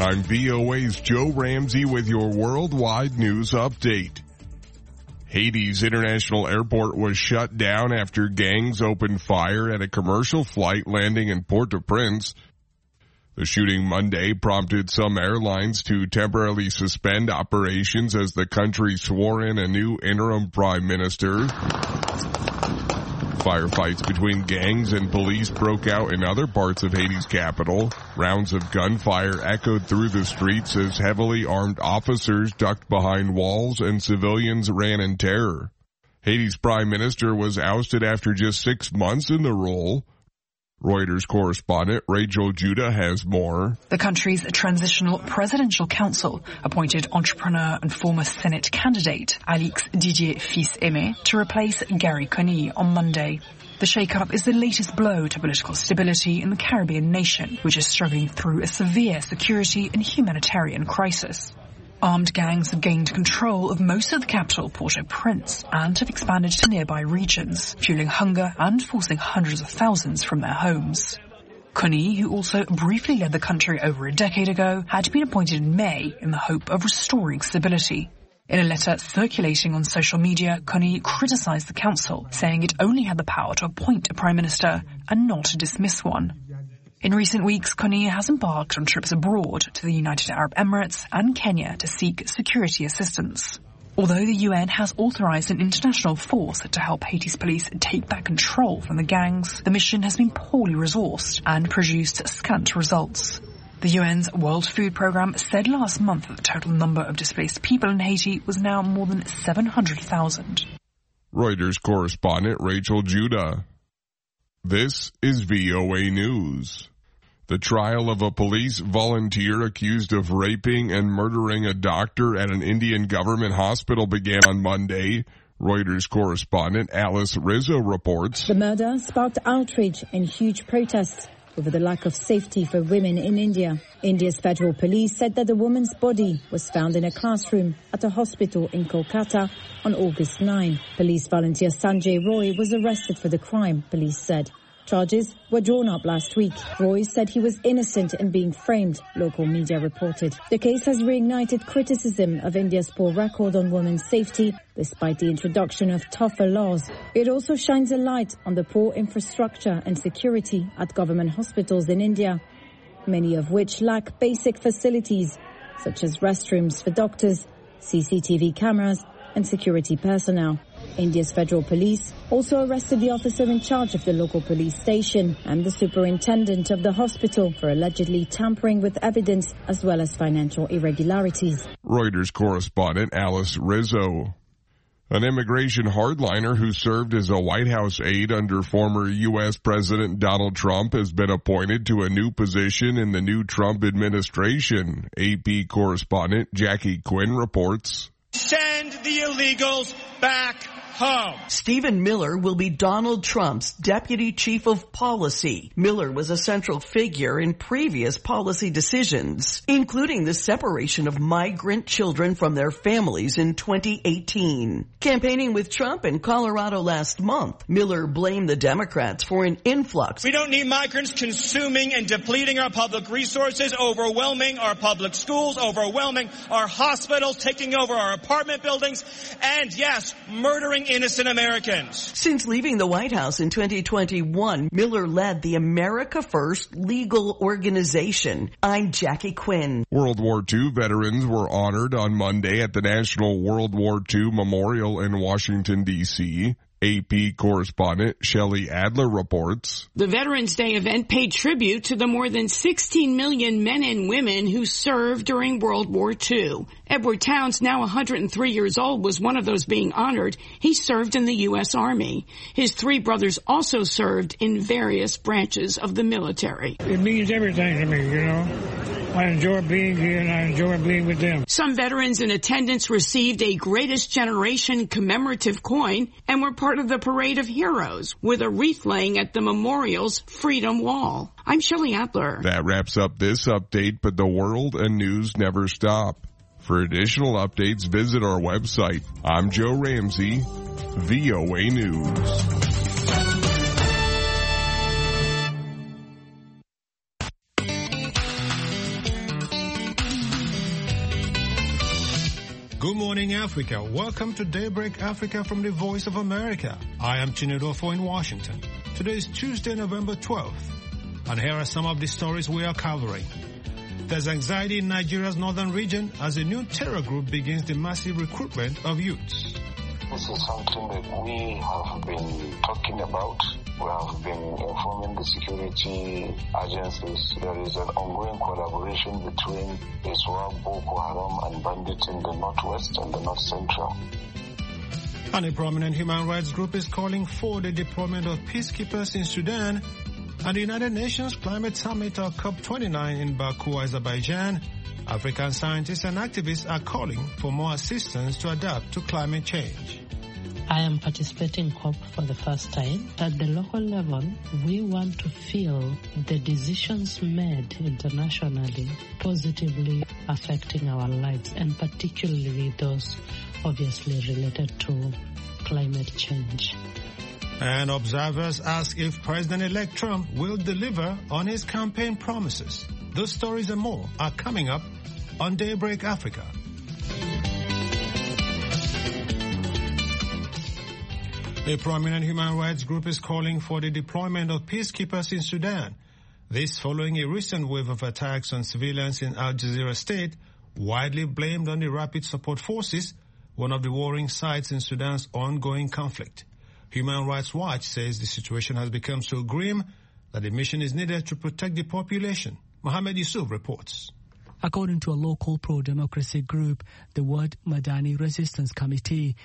I'm VOA's Joe Ramsey with your worldwide news update. Haiti's international airport was shut down after gangs opened fire at a commercial flight landing in Port-au-Prince. The shooting Monday prompted some airlines to temporarily suspend operations as the country swore in a new interim prime minister. Firefights between gangs and police broke out in other parts of Haiti's capital. Rounds of gunfire echoed through the streets as heavily armed officers ducked behind walls and civilians ran in terror. Haiti's prime minister was ousted after just 6 months in the role. Reuters correspondent Rachel Judah has more. The country's transitional presidential council appointed entrepreneur and former Senate candidate Alix Didier Fils-Aimé to replace Gary Conille on Monday. The shake-up is the latest blow to political stability in the Caribbean nation, which is struggling through a severe security and humanitarian crisis. Armed gangs have gained control of most of the capital, Port-au-Prince, and have expanded to nearby regions, fueling hunger and forcing hundreds of thousands from their homes. Conille, who also briefly led the country over a decade ago, had been appointed in May in the hope of restoring stability. In a letter circulating on social media, Conille criticized the council, saying it only had the power to appoint a prime minister and not to dismiss one. In recent weeks, Conille has embarked on trips abroad to the United Arab Emirates and Kenya to seek security assistance. Although the UN has authorized an international force to help Haiti's police take back control from the gangs, the mission has been poorly resourced and produced scant results. The UN's World Food Programme said last month that the total number of displaced people in Haiti was now more than 700,000. Reuters correspondent Rachel Judah. This is VOA News. The trial of a police volunteer accused of raping and murdering a doctor at an Indian government hospital began on Monday. Reuters correspondent Alice Rizzo reports. The murder sparked outrage and huge protests over the lack of safety for women in India. India's federal police said that the woman's body was found in a classroom at a hospital in Kolkata on August 9. Police volunteer Sanjay Roy was arrested for the crime, police said. Charges were drawn up last week. Roy said he was innocent in being framed, local media reported. The case has reignited criticism of India's poor record on women's safety, despite the introduction of tougher laws. It also shines a light on the poor infrastructure and security at government hospitals in India, many of which lack basic facilities, such as restrooms for doctors, CCTV cameras, and security personnel. India's federal police also arrested the officer in charge of the local police station and the superintendent of the hospital for allegedly tampering with evidence as well as financial irregularities. Reuters correspondent Alice Rizzo. An immigration hardliner who served as a White House aide under former U.S. President Donald Trump has been appointed to a new position in the new Trump administration. AP correspondent Jackie Quinn reports. Send the illegals back home. Stephen Miller will be Donald Trump's deputy chief of policy. Miller was a central figure in previous policy decisions, including the separation of migrant children from their families in 2018. Campaigning with Trump in Colorado last month, Miller blamed the Democrats for an influx. We don't need migrants consuming and depleting our public resources, overwhelming our public schools, overwhelming our hospitals, taking over our apartment buildings, and yes, murdering innocent Americans. Since leaving the White House in 2021, Miller led the America First legal organization. I'm Jackie Quinn. World War II veterans were honored on Monday at the National World War II Memorial in Washington, D.C. AP correspondent Shelley Adler reports. The Veterans Day event paid tribute to the more than 16 million men and women who served during World War II. Edward Towns, now 103 years old, was one of those being honored. He served in the U.S. Army. His three brothers also served in various branches of the military. It means everything to me, you know. I enjoy being here and I enjoy being with them. Some veterans in attendance received a Greatest Generation commemorative coin and were part of the Parade of Heroes with a wreath laying at the memorial's Freedom Wall. I'm Shelley Adler. That wraps up this update, but the world and news never stop. For additional updates, visit our website. I'm Joe Ramsey, VOA News. Good morning, Africa. Welcome to Daybreak Africa from the Voice of America. I am Chinedofo in Washington. Today is Tuesday, November 12th. And here are some of the stories we are covering. There's anxiety in Nigeria's northern region as a new terror group begins the massive recruitment of youths. This is something that we have been talking about. We have been informing the security agencies. There is an ongoing collaboration between ISWAP, Boko Haram and bandits in the northwest and the north central. And a prominent human rights group is calling for the deployment of peacekeepers in Sudan. And the United Nations Climate Summit or COP29 in Baku, Azerbaijan, African scientists and activists are calling for more assistance to adapt to climate change. I am participating in COP for the first time. At the local level, we want to feel the decisions made internationally positively affecting our lives, and particularly those obviously related to climate change. And observers ask if President-elect Trump will deliver on his campaign promises. Those stories and more are coming up on Daybreak Africa. A prominent human rights group is calling for the deployment of peacekeepers in Sudan. This following a recent wave of attacks on civilians in Al Jazeera state, widely blamed on the Rapid Support Forces, one of the warring sides in Sudan's ongoing conflict. Human Rights Watch says the situation has become so grim that a mission is needed to protect the population. Mohammed Yusuf reports. According to a local pro-democracy group, the Wad Madani Resistance Committee,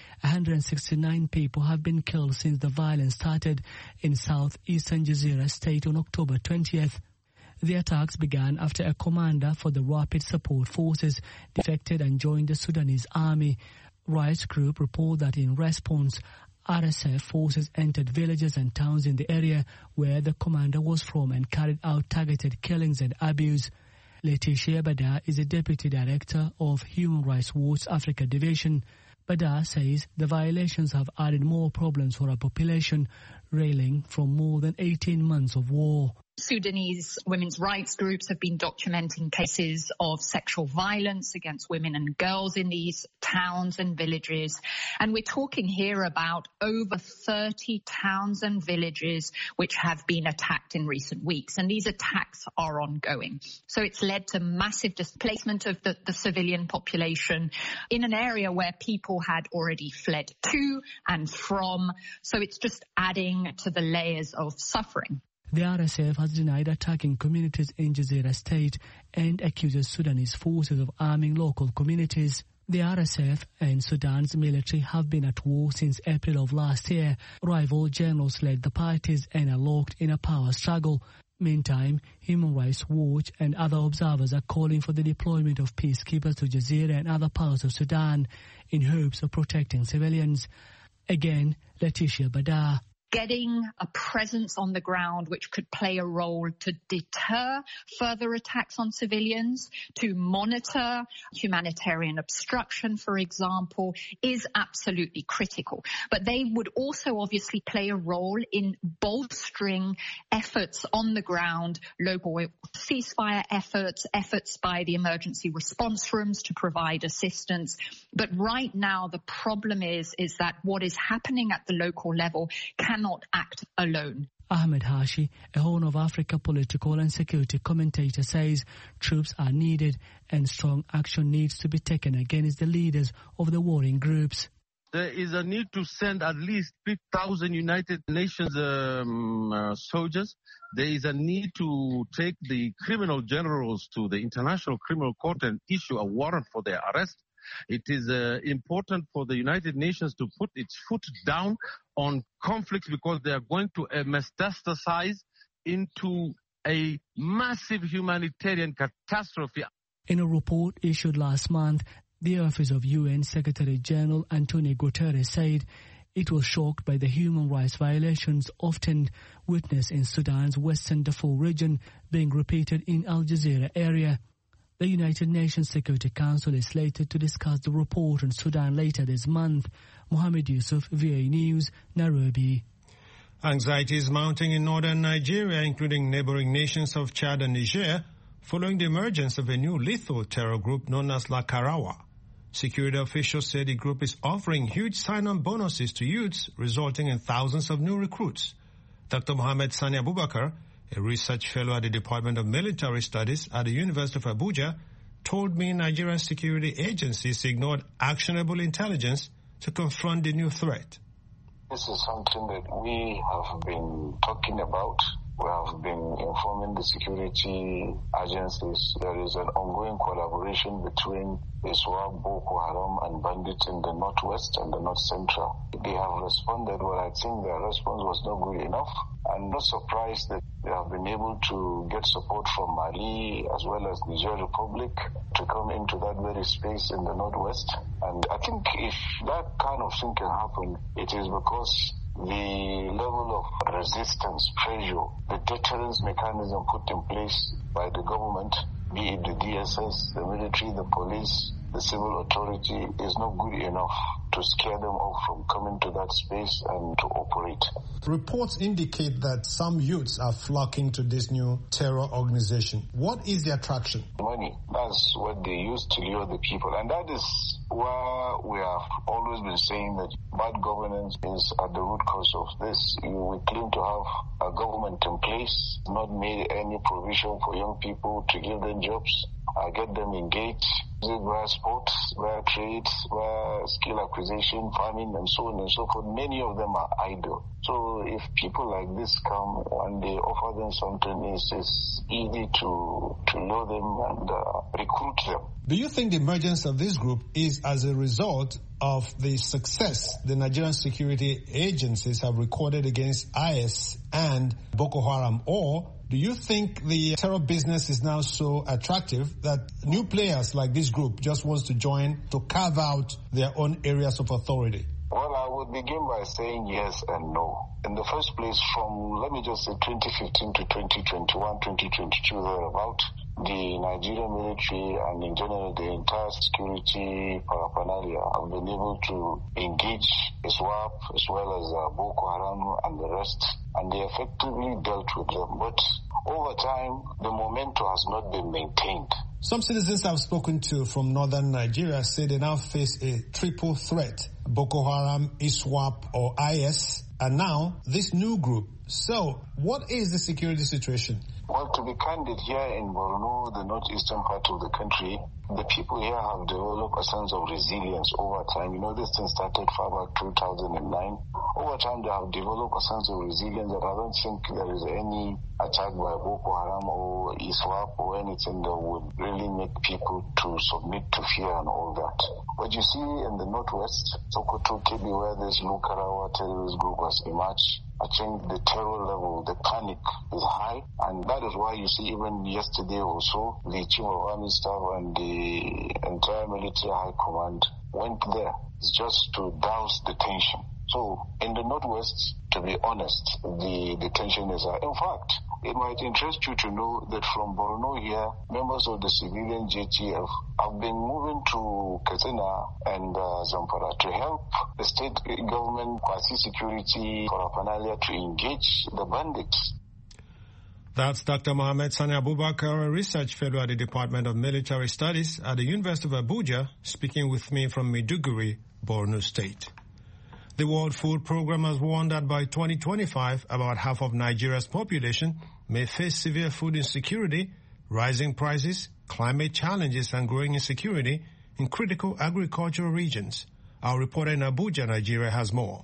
169 people have been killed since the violence started in southeastern Jazeera state on October 20th. The attacks began after a commander for the Rapid Support Forces defected and joined the Sudanese army. Rights group report that in response, RSF forces entered villages and towns in the area where the commander was from and carried out targeted killings and abuse. Letitia Bada is a deputy director of Human Rights Watch Africa Division. Bada says the violations have added more problems for our population, railing from more than 18 months of war. Sudanese women's rights groups have been documenting cases of sexual violence against women and girls in these towns and villages. And we're talking here about over 30 towns and villages which have been attacked in recent weeks. And these attacks are ongoing. So it's led to massive displacement of the civilian population in an area where people had already fled to and from. So it's just adding to the layers of suffering. The RSF has denied attacking communities in Jazeera state and accuses Sudanese forces of arming local communities. The RSF and Sudan's military have been at war since April of last year. Rival generals led the parties and are locked in a power struggle. Meantime, Human Rights Watch and other observers are calling for the deployment of peacekeepers to Jazeera and other parts of Sudan in hopes of protecting civilians. Again, Letitia Bada. Getting a presence on the ground which could play a role to deter further attacks on civilians, to monitor humanitarian obstruction, for example, is absolutely critical. But they would also obviously play a role in bolstering efforts on the ground, local ceasefire efforts by the emergency response rooms to provide assistance. But right now, the problem is that what is happening at the local level cannot act alone. Ahmed Hashi, a Horn of Africa political and security commentator, says troops are needed and strong action needs to be taken against the leaders of the warring groups. There is a need to send at least 5,000 United Nations soldiers. There is a need to take the criminal generals to the International Criminal Court and issue a warrant for their arrest. It is important for the United Nations to put its foot down on conflicts because they are going to metastasize into a massive humanitarian catastrophe. In a report issued last month, the Office of UN Secretary General Antonio Guterres said it was shocked by the human rights violations often witnessed in Sudan's Western Darfur region being repeated in Al Jazeera area. The United Nations Security Council is slated to discuss the report on Sudan later this month. Mohammed Yusuf, VOA News, Nairobi. Anxiety is mounting in northern Nigeria, including neighboring nations of Chad and Niger, following the emergence of a new lethal terror group known as La Karawa. Security officials say the group is offering huge sign-on bonuses to youths, resulting in thousands of new recruits. Dr. Mohammed Sani Abubakar, a research fellow at the Department of Military Studies at the University of Abuja, told me Nigerian security agencies ignored actionable intelligence to confront the new threat. This is something that we have been talking about. We have been informing the security agencies. There is an ongoing collaboration between ISWAP, Boko Haram, and bandits in the northwest and the north central. They have responded, but I think their response was not good enough. I'm not surprised that they have been able to get support from Mali as well as Niger Republic to come into that very space in the northwest. And I think if that kind of thing can happen, it is because the level of resistance, pressure, the deterrence mechanism put in place by the government, be it the DSS, the military, the police, the civil authority, is not good enough to scare them off from coming to that space and to operate. Reports indicate that some youths are flocking to this new terror organization. What is the attraction? Money. That's what they use to lure the people. And that is why we have always been saying that bad governance is at the root cause of this. We claim to have a government in place, not made any provision for young people to give them jobs, get them engaged, via sports, via trades, via skill acquisition, farming, and so on and so forth. Many of them are idle. So if people like this come and they offer them something, it's easy to lure them and recruit them. Do you think the emergence of this group is as a result of the success the Nigerian security agencies have recorded against IS and Boko Haram, or do you think the terror business is now so attractive that new players like this group just wants to join to carve out their own areas of authority? Well, I would begin by saying yes and no. In the first place, from, let me just say, 2015 to 2021, 2022, thereabout, the Nigerian military and in general the entire security paraphernalia have been able to engage ISWAP as well as Boko Haram and the rest, and they effectively dealt with them. But over time, the momentum has not been maintained. Some citizens I've spoken to from northern Nigeria say they now face a triple threat: Boko Haram, ISWAP, or IS, and now this new group. So, what is the security situation? Well, to be candid, here in Borno, the northeastern part of the country, the people here have developed a sense of resilience over time. You know, this thing started far back 2009. Over time, they have developed a sense of resilience that I don't think there is any attack by Boko Haram or ISWAP or anything that would really make people to submit to fear and all that. But you see in the northwest, Sokoto, Kebbi, where this Lukarawa terrorist group has emerged, I think the terror level, the panic is high, and that is why you see even yesterday also, the Chief of Army Staff and the entire military high command went there just to douse the tension. So in the northwest, to be honest, the tension is high. In fact, it might interest you to know that from Borno here, members of the civilian JTF have been moving to Katsina and Zamfara to help the state government quasi-security paraphernalia to engage the bandits. That's Dr. Mohammed Sani Abubakar, a research fellow at the Department of Military Studies at the University of Abuja, speaking with me from Maiduguri, Borno State. The World Food Programme has warned that by 2025, about half of Nigeria's population may face severe food insecurity, rising prices, climate challenges, and growing insecurity in critical agricultural regions. Our reporter in Abuja, Nigeria, has more.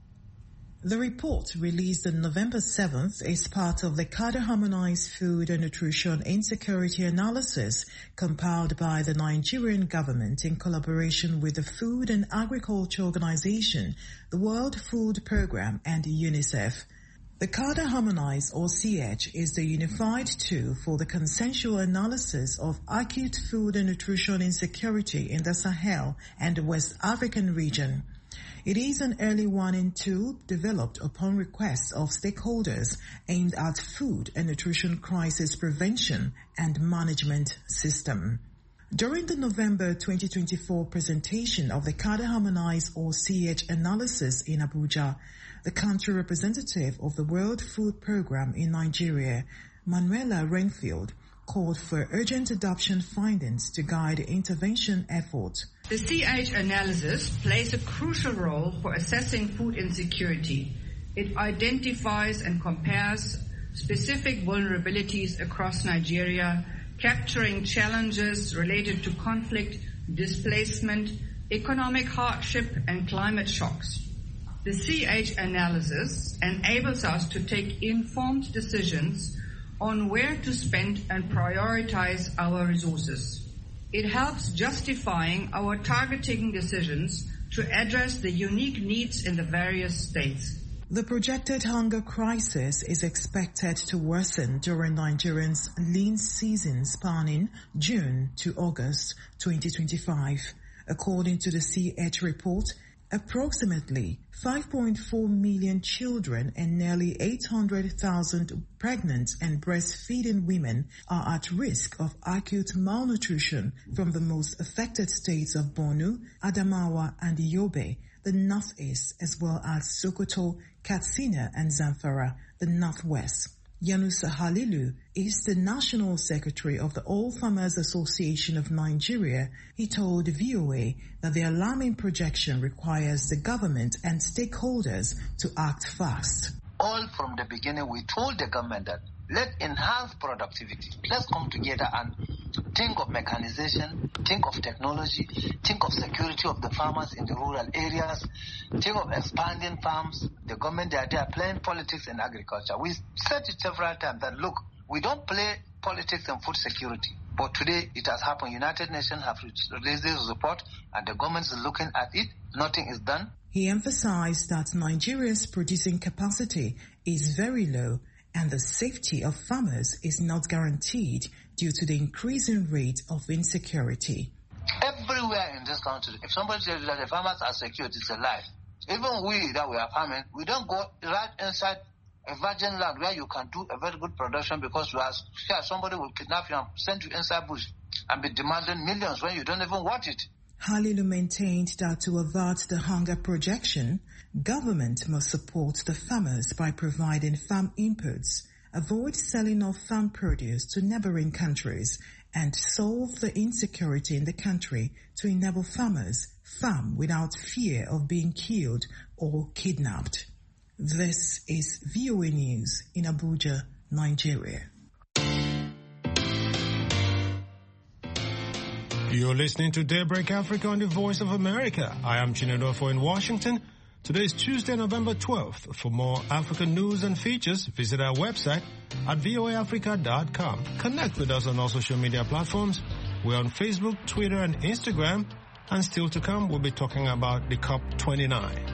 The report, released on November 7th, is part of the Cadre Harmonized Food and Nutrition Insecurity Analysis compiled by the Nigerian government in collaboration with the Food and Agriculture Organization, the World Food Programme, and UNICEF. The Cadre Harmonized, or CH, is the unified tool for the consensual analysis of acute food and nutrition insecurity in the Sahel and the West African region. It is an early warning tool developed upon request of stakeholders aimed at food and nutrition crisis prevention and management system. During the November 2024 presentation of the Cadre Harmonized or CH analysis in Abuja, the country representative of the World Food Programme in Nigeria, Manuela Renfield, called for urgent adoption findings to guide intervention efforts. The CH analysis plays a crucial role for assessing food insecurity. It identifies and compares specific vulnerabilities across Nigeria, capturing challenges related to conflict, displacement, economic hardship, and climate shocks. The CH analysis enables us to take informed decisions on where to spend and prioritize our resources. It helps justifying our targeting decisions to address the unique needs in the various states. The projected hunger crisis is expected to worsen during Nigerians' lean season spanning June to August 2025. According to the CH report, approximately 5.4 million children and nearly 800,000 pregnant and breastfeeding women are at risk of acute malnutrition from the most affected states of Borno, Adamawa, and Yobe, the northeast, as well as Sokoto, Katsina, and Zamfara, the northwest. Yanusa Halilu is the National Secretary of the All Farmers Association of Nigeria. He told VOA that the alarming projection requires the government and stakeholders to act fast. All from the beginning, we told the government that let's enhance productivity. Let's come together and think of mechanization, think of technology, think of security of the farmers in the rural areas, think of expanding farms. The government, they are playing politics in agriculture. We said it several times that, look, we don't play politics and food security. But today it has happened. United Nations have released this report and the government is looking at it. Nothing is done. He emphasized that Nigeria's producing capacity is very low and the safety of farmers is not guaranteed due to the increasing rate of insecurity. Everywhere in this country, if somebody says that the farmers are secure, it's a lie. Even we that we are farming, we don't go right inside a virgin land where you can do a very good production because you are scared somebody will kidnap you and send you inside bush and be demanding millions when you don't even want it. Halilu maintained that to avert the hunger projection, government must support the farmers by providing farm inputs, avoid selling off farm produce to neighboring countries, and solve the insecurity in the country to enable farmers farm without fear of being killed or kidnapped. This is VOA News in Abuja, Nigeria. You're listening to Daybreak Africa on the Voice of America. I am Chinedofo in Washington. Today is Tuesday, November 12th. For more African news and features, visit our website at voaafrica.com. Connect with us on all social media platforms. We're on Facebook, Twitter, and Instagram. And still to come, we'll be talking about the COP29.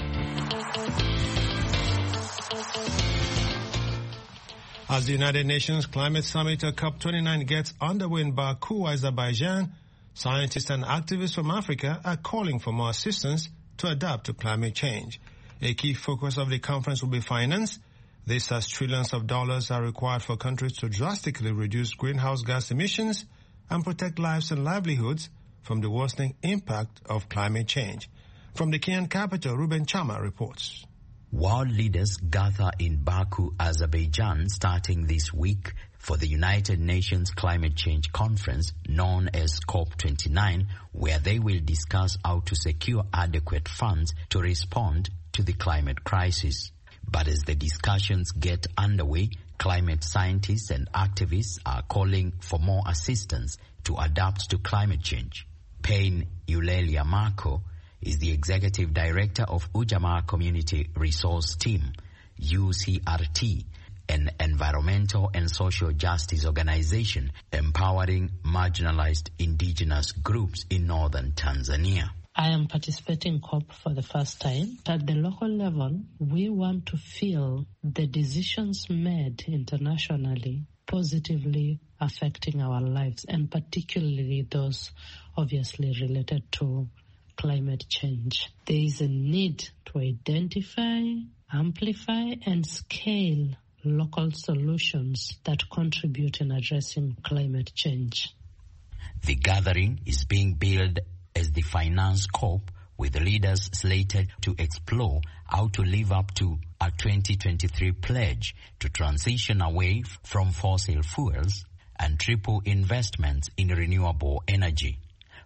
As the United Nations Climate Summit COP29 gets underway in Baku, Azerbaijan, scientists and activists from Africa are calling for more assistance to adapt to climate change. A key focus of the conference will be finance. This as trillions of dollars are required for countries to drastically reduce greenhouse gas emissions and protect lives and livelihoods from the worsening impact of climate change. From the Kenyan capital, Ruben Chama reports. World leaders gather in Baku, Azerbaijan, starting this week for the United Nations Climate Change Conference, known as COP29, where they will discuss how to secure adequate funds to respond to the climate crisis. But as the discussions get underway, climate scientists and activists are calling for more assistance to adapt to climate change. Payne Ulelia Marco is the executive director of Ujamaa Community Resource Team, UCRT, an environmental and social justice organization empowering marginalized indigenous groups in northern Tanzania. I am participating in COP for the first time. At the local level, we want to feel the decisions made internationally positively affecting our lives, and particularly those obviously related to climate change. There is a need to identify, amplify, and scale local solutions that contribute in addressing climate change. The gathering is being billed as the Finance COP, with leaders slated to explore how to live up to a 2023 pledge to transition away from fossil fuels and triple investments in renewable energy.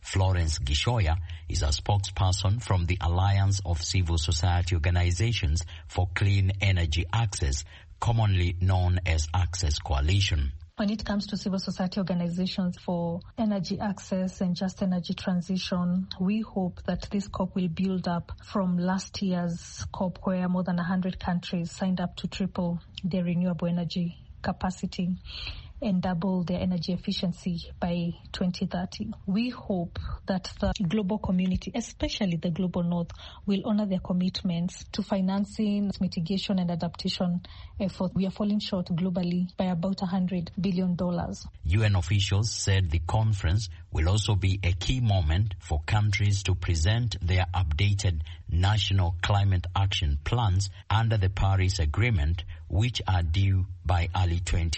Florence Gishoya is a spokesperson from the Alliance of Civil Society Organizations for Clean Energy Access, commonly known as Access Coalition. When it comes to civil society organizations for energy access and just energy transition, we hope that this COP will build up from last year's COP, where more than 100 countries signed up to triple their renewable energy capacity and double their energy efficiency by 2030. We hope that the global community, especially the global north, will honor their commitments to financing, mitigation and adaptation efforts. We are falling short globally by about $100 billion. UN officials said the conference will also be a key moment for countries to present their updated national climate action plans under the Paris Agreement, which are due by early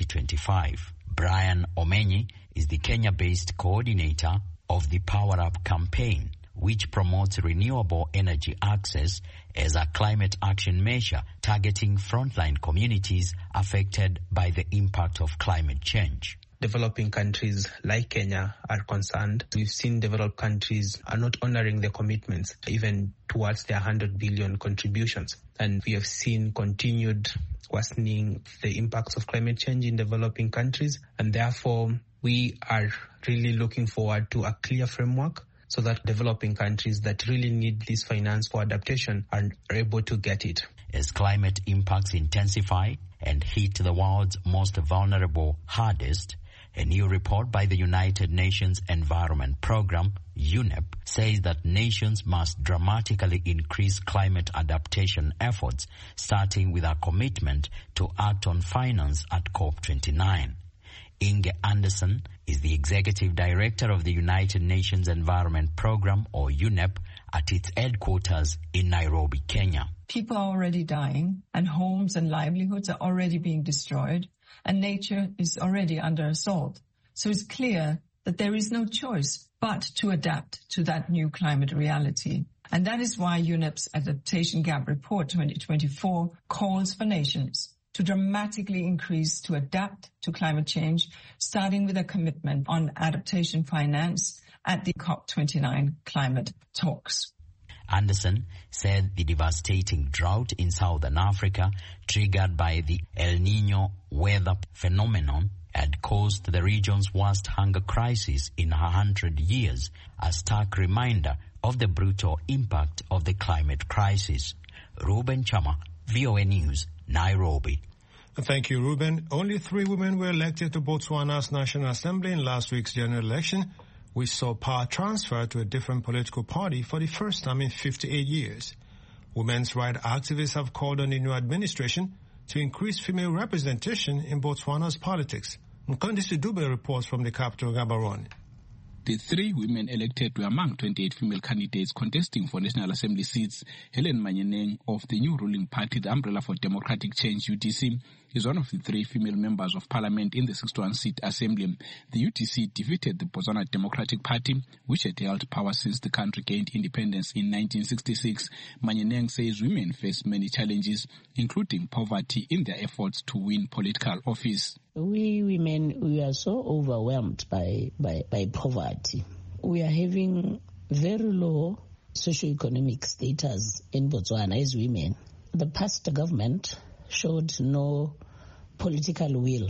2025. Brian Omenyi is the Kenya-based coordinator of the Power Up campaign, which promotes renewable energy access as a climate action measure targeting frontline communities affected by the impact of climate change. Developing countries like Kenya are concerned. We've seen developed countries are not honoring their commitments, even towards their 100 billion contributions. And we have seen continued worsening the impacts of climate change in developing countries. And therefore, we are really looking forward to a clear framework so that developing countries that really need this finance for adaptation are able to get it. As climate impacts intensify and hit the world's most vulnerable hardest, a new report by the United Nations Environment Programme, UNEP, says that nations must dramatically increase climate adaptation efforts, starting with a commitment to act on finance at COP29. Inge Anderson is the executive director of the United Nations Environment Programme, or UNEP, at its headquarters in Nairobi, Kenya. People are already dying, and homes and livelihoods are already being destroyed, and nature is already under assault. So it's clear that there is no choice but to adapt to that new climate reality. And that is why UNEP's Adaptation Gap Report 2024 calls for nations to dramatically increase to adapt to climate change, starting with a commitment on adaptation finance at the COP29 climate talks. Anderson said the devastating drought in southern Africa, triggered by the El Niño weather phenomenon, had caused the region's worst hunger crisis in 100 years, a stark reminder of the brutal impact of the climate crisis. Ruben Chama, VOA News, Nairobi. Thank you, Ruben. Only 3 women were elected to Botswana's National Assembly in last week's general election, which saw power transfer to a different political party for the first time in 58 years. Women's rights activists have called on the new administration to increase female representation in Botswana's politics. Nkondisi Dube reports from the capital, Gaborone. The 3 women elected were among 28 female candidates contesting for National Assembly seats. Helen Manyeneng of the new ruling party, the Umbrella for Democratic Change, UDC, is one of the 3 female members of parliament in the 61-seat assembly. The UDC defeated the Botswana Democratic Party, which had held power since the country gained independence in 1966. Manyeneng says women face many challenges, including poverty, in their efforts to win political office. We women, we are so overwhelmed by poverty. We are having very low socioeconomic status in Botswana as women. The past government showed no political will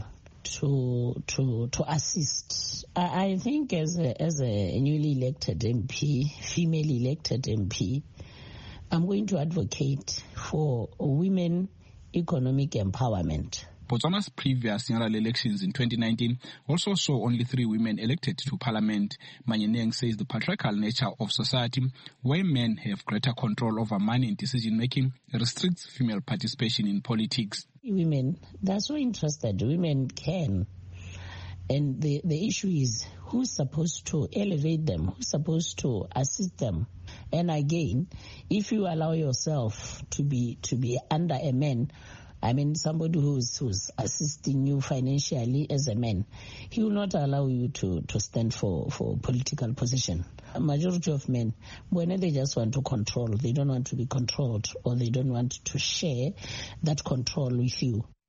to assist. I think as a newly elected MP, female elected MP, I'm going to advocate for women economic empowerment. Botswana's previous general elections in 2019 also saw only 3 women elected to parliament. Manyeneng says the patriarchal nature of society, where men have greater control over money and decision-making, restricts female participation in politics. Women, they're so interested. Women can. And the issue is who's supposed to elevate them, who's supposed to assist them. And again, if you allow yourself to be under a man, I mean, somebody who's assisting you financially as a man, he will not allow you to stand for political position. A majority of men, when they just want to control, they don't want to be controlled, or they don't want to share that control with you.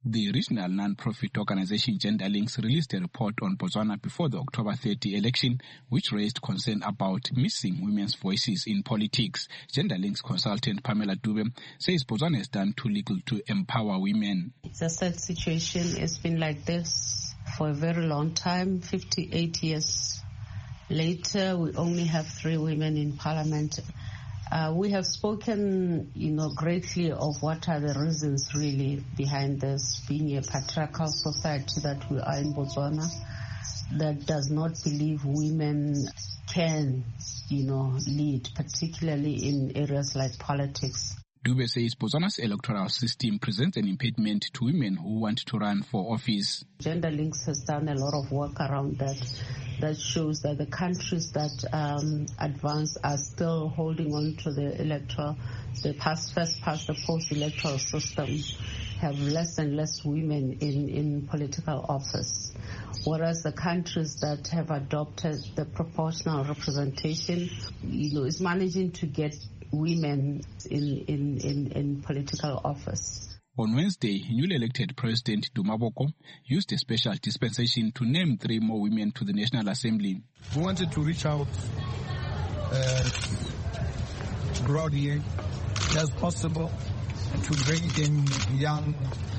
The regional non-profit organization Gender Links released a report on Botswana before the October 30 election, which raised concern about missing women's voices in politics. Gender Links consultant Pamela Dube says Botswana has done too little to empower women. It's a sad situation. It's been like this for a very long time. 58 years later, we only have 3 women in parliament. We have spoken, greatly of what are the reasons really behind this, being a patriarchal society that we are in Botswana that does not believe women can, lead, particularly in areas like politics. Dube says Botswana's electoral system presents an impediment to women who want to run for office. Gender Links has done a lot of work around that. That shows that the countries that advance are still holding on to the first past the post-electoral system, have less and less women in political office. Whereas the countries that have adopted the proportional representation, is managing to get women in political office. On Wednesday, newly elected President Duma Boko used a special dispensation to name 3 more women to the National Assembly. We wanted to reach out broadly as possible to bring in young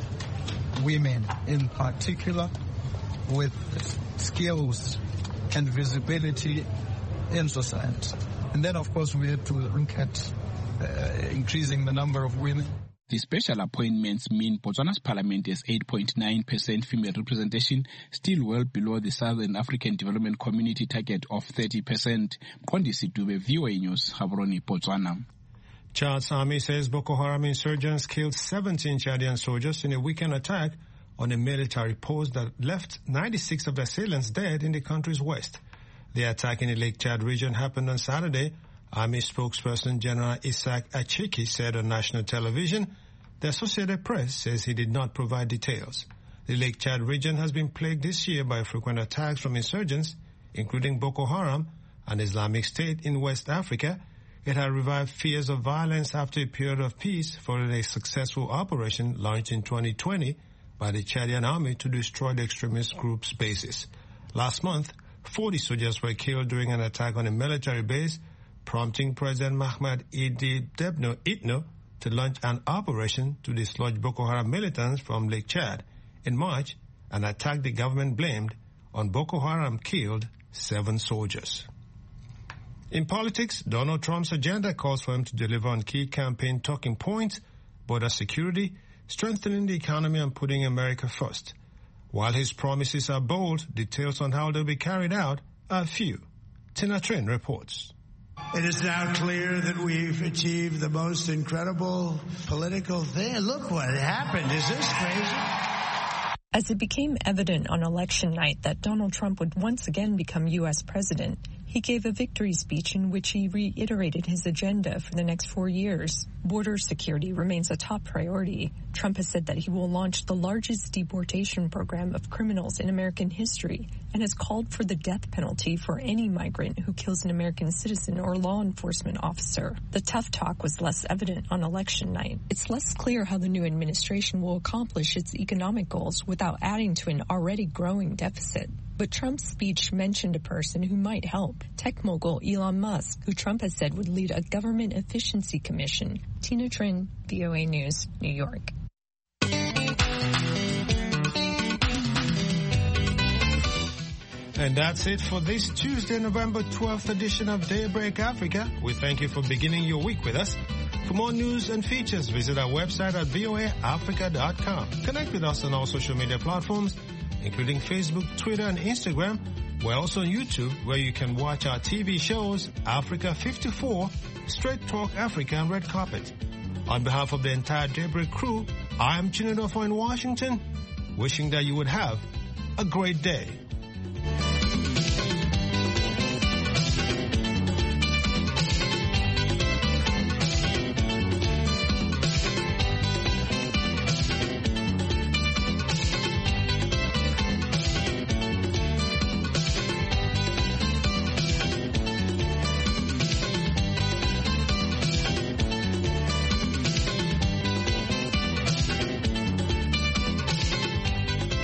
women in particular with skills and visibility in society. And then, of course, we had to look at increasing the number of women. The special appointments mean Botswana's parliament has 8.9% female representation, still well below the Southern African Development Community target of 30%. Kondisi Dube, VOA News, Gaborone, Botswana. Chad's army says Boko Haram insurgents killed 17 Chadian soldiers in a weekend attack on a military post that left 96 of the assailants dead in the country's west. The attack in the Lake Chad region happened on Saturday. Army spokesperson General Isaac Achiki said on national television. The Associated Press says he did not provide details. The Lake Chad region has been plagued this year by frequent attacks from insurgents, including Boko Haram and Islamic State in West Africa. It had revived fears of violence after a period of peace following a successful operation launched in 2020 by the Chadian army to destroy the extremist group's bases. Last month, 40 soldiers were killed during an attack on a military base, prompting President Mahamat Idi Debno Itno to launch an operation to dislodge Boko Haram militants from Lake Chad. In March, an attack the government blamed on Boko Haram killed 7 soldiers. In politics, Donald Trump's agenda calls for him to deliver on key campaign talking points, border security, strengthening the economy and putting America first. While his promises are bold, details on how they'll be carried out are few. Tina Trin reports. It is now clear that we've achieved the most incredible political thing. Look what happened. Is this crazy? As it became evident on election night that Donald Trump would once again become U.S. president, he gave a victory speech in which he reiterated his agenda for the next 4 years. Border security remains a top priority. Trump has said that he will launch the largest deportation program of criminals in American history and has called for the death penalty for any migrant who kills an American citizen or law enforcement officer. The tough talk was less evident on election night. It's less clear how the new administration will accomplish its economic goals without adding to an already growing deficit. But Trump's speech mentioned a person who might help, tech mogul Elon Musk, who Trump has said would lead a government efficiency commission. Tina Trin, VOA News, New York. And that's it for this Tuesday, November 12th edition of Daybreak Africa. We thank you for beginning your week with us. For more news and features, visit our website at voaafrica.com. Connect with us on all social media platforms, including Facebook, Twitter, and Instagram. We're also on YouTube, where you can watch our TV shows, Africa 54, Straight Talk Africa, and Red Carpet. On behalf of the entire Daybreak crew, I am Chinedofo in Washington, wishing that you would have a great day.